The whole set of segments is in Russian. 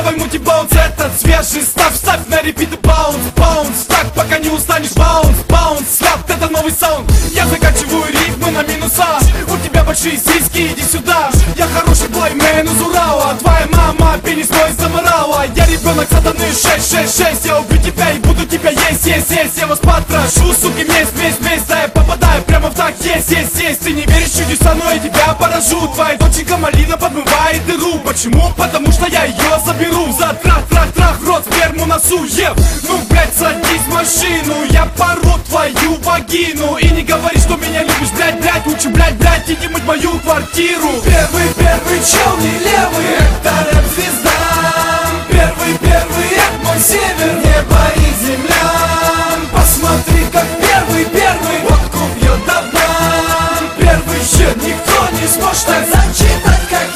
давай мути баунс. Этот свежий, ставь на репит и баунс. Так, пока не устанешь, баунс. Слаб, это новый саунд. Я заканчиваю рифмы на минуса. У тебя большие сиськи, иди сюда. Я хороший плеймен из Урала. Твоя мама пенис мой заморала. Я ребенок сатаны 666. Я убью тебя и буду тебя есть. Я вас потрошу, суки, месть. Да я попадаю прямо в так, есть. Ты не веришь в чудеса, но я тебя поражу. Твоя доченька малина подмывает дыру. Почему? Потому что я ее заберу. За трах, рот, сперму носу, Ну, блядь, садись в машину. Я пору твою вагину. И не говори, что меня любишь, блядь. Лучше, блядь, иди мыть мою квартиру. Первый чел не левый, это рэп-звезда. Первый, это мой север, небо и земля. Посмотри, как первый, водку пьет давно. Первый щит, никто не сможет так зачитать, как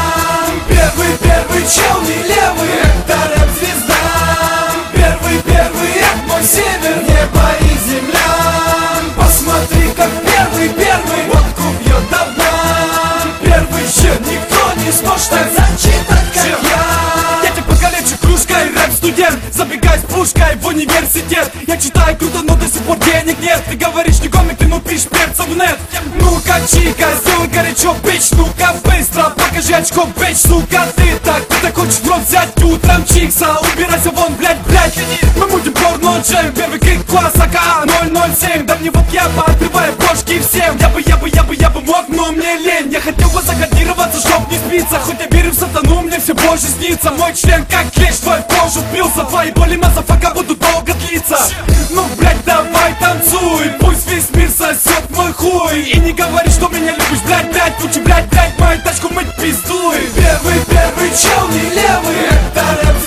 я. Первый чел не левый, это рэп-звезда. Первый, это мой север, небо и земля. Посмотри, как первый, водку пьет давно. Первый щит, никто не сможет так зачитать, как я. Я тебя покалечу кружкой, рэп-студент. Забегай с пушкой в университет. Я читаю круто, но до сих пор денег нет. Ты говоришь не комик, ты пишешь перца в нет. Ну-ка, чика, сделай горячо, бич. Ну-ка, быстро, покажи очко, бич. Сука, ты так хочешь в рот взять утром чикса. Убирайся вон, блядь. Мы будем порно джем. Первый крик класс АК 007. Да мне вот я поотрываю бошки всем. Я бы мог, но мне лень. Я хотел бы закодироваться, чтоб не спиться. Хоть я верю в сатану, мне все больше снится. Мой член как клещ, твой в кожу впился. Твои боли мазафака будут долго длиться. Ну, блядь, давай танцуй. Пусть весь мир сосет мой хуй. И не говори, что меня любишь, блядь. Лучше, блядь, мою тачку мыть пиздуй. Первый чел не левый, это рэп